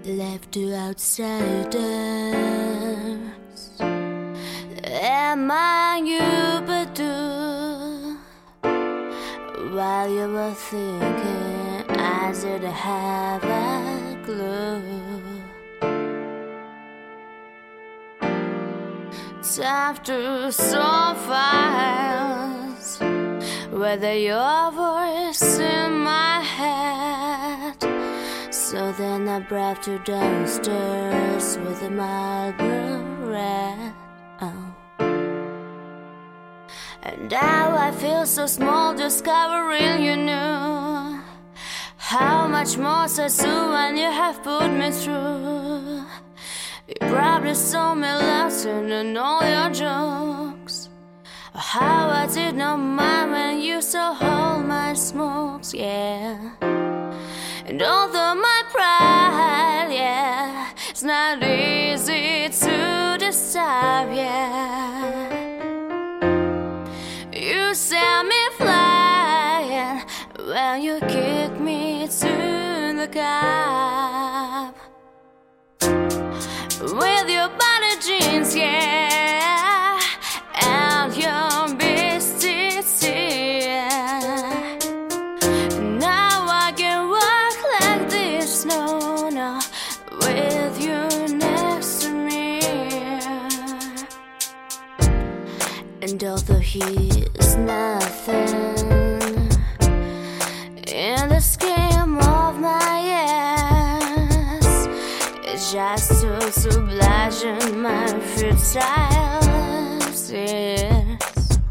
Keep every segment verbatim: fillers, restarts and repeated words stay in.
left to outsiders. Am I you but do? While you were thinking, I didn't have a clue. Time to so fast, whether your voice in my head. So then I brought you downstairs with a Marlboro red. Oh. And now I feel so small, discovering you knew how much more I do when you have put me through. You probably saw me laughing in all your jokes, how I did not mind when you saw all my smokes, yeah. And although my pride, yeah, it's not easy to decide, yeah. You sent me flying when you kicked me to the cab. With your body jeans, yeah, and your beastie tee, yeah. Now I can walk like this, no, no, with you next to me. And although he is nothing in the scheme of my ass, it's just to oblige my futile tears.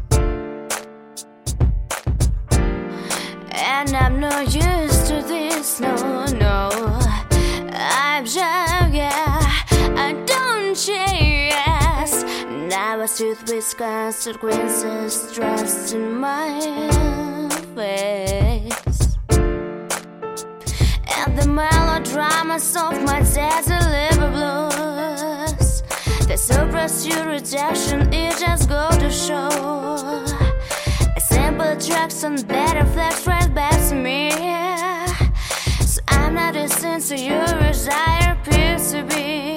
And I'm not used to this, no, no. I'm just, yeah, I don't chase. Now I sit with consequences dressed in my face. And the melodramas of my dad's liver blues, they suppress your rejection, it just go to show. A simple tracks and better flex right back to me. So I'm not listening to your desire appears to be.